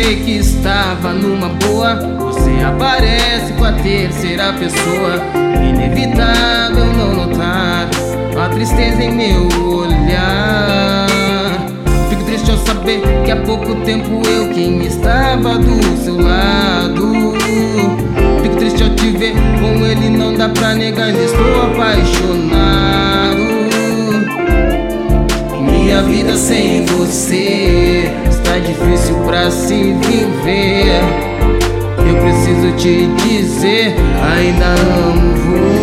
pensei que estava numa boa, você aparece com a terceira pessoa. Inevitável não notar a tristeza em meu olhar. Fico triste ao saber que há pouco tempo eu quem estava do seu lado. Fico triste ao te ver com ele, não dá pra negar, ainda estou apaixonado. Minha vida sem você está difícil pra se viver. Eu preciso te dizer, ainda amo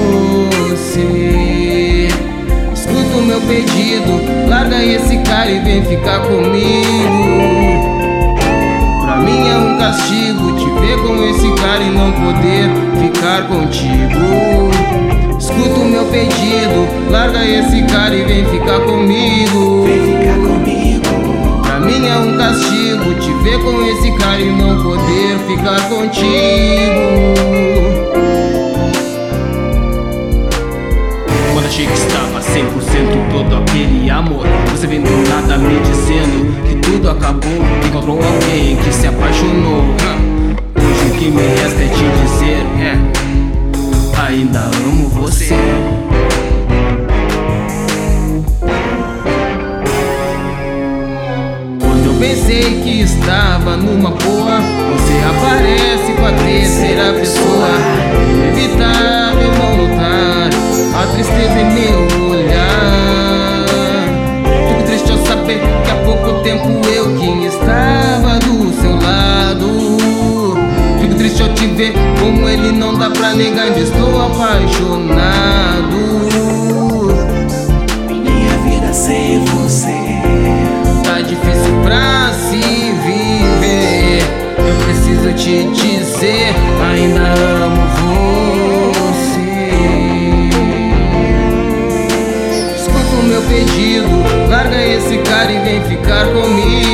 você. Escuta o meu pedido, larga esse cara e vem ficar comigo. Pra mim é um castigo te ver com esse cara e não poder ficar contigo. Escuta o meu pedido, larga esse cara e vem ficar comigo. Vem ficar comigo. Pra mim é um castigo te ver com esse cara e não poder ficar contigo. Quando achei que estava 100% todo aquele amor, você vem do nada me dizendo que tudo acabou. Encontrou alguém que se apaixonou. Hoje o que me resta é te dizer, ainda amo você. Quando eu pensei que estava numa boa, você aparece com a terceira pessoa. Inevitável não notar a tristeza em meu olhar. Fico triste ao saber que há pouco tempo eu quem estava do seu lado. Fico triste ao te ver como ele, não dá pra negar, ainda estou apaixonado. Minha vida sem você tá difícil pra se viver. Eu preciso te dizer, ainda amo você. Escuta o meu pedido, larga esse cara e vem ficar comigo.